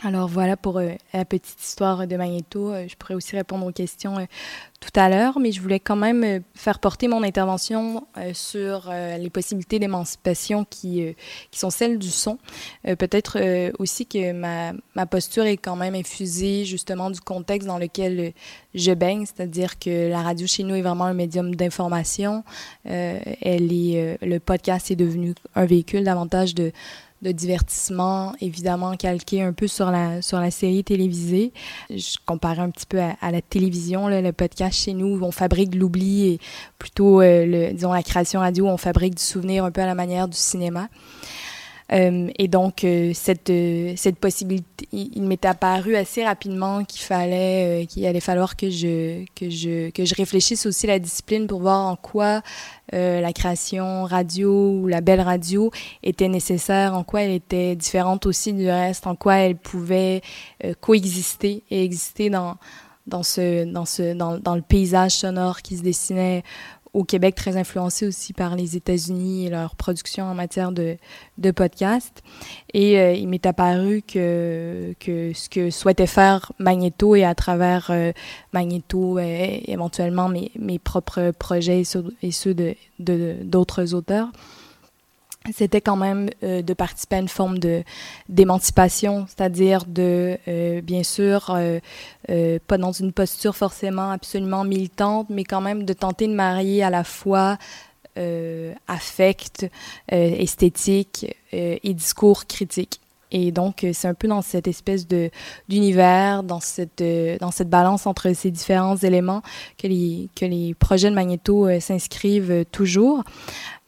Alors voilà pour la petite histoire de Magnéto. Je pourrais aussi répondre aux questions tout à l'heure, mais je voulais quand même faire porter mon intervention sur les possibilités d'émancipation qui sont celles du son. Peut-être aussi que ma posture est quand même infusée justement du contexte dans lequel je baigne, c'est-à-dire que la radio chez nous est vraiment un médium d'information. Le podcast est devenu un véhicule davantage de divertissement, évidemment calqué un peu sur la série télévisée. Je comparais un petit peu à la télévision, là, le podcast chez nous, où on fabrique de l'oubli, et plutôt, disons, la création radio, où on fabrique du souvenir un peu à la manière du cinéma. Et donc, cette possibilité, il m'est apparu assez rapidement qu'il allait falloir que je réfléchisse aussi à la discipline pour voir en quoi la création radio ou la belle radio était nécessaire, en quoi elle était différente aussi du reste, en quoi elle pouvait coexister et exister dans le paysage sonore qui se dessinait au Québec, très influencé aussi par les États-Unis et leur production en matière de podcast. Et il m'est apparu que ce que souhaitait faire Magnéto, et à travers Magnéto, éventuellement mes propres projets et ceux d'autres auteurs, c'était quand même de participer à une forme d'émancipation, c'est-à-dire bien sûr, pas dans une posture forcément absolument militante, mais quand même de tenter de marier à la fois affect, esthétique et discours critique. Et donc, c'est un peu dans cette espèce d'univers, dans cette balance entre ces différents éléments que les projets de Magnéto s'inscrivent toujours.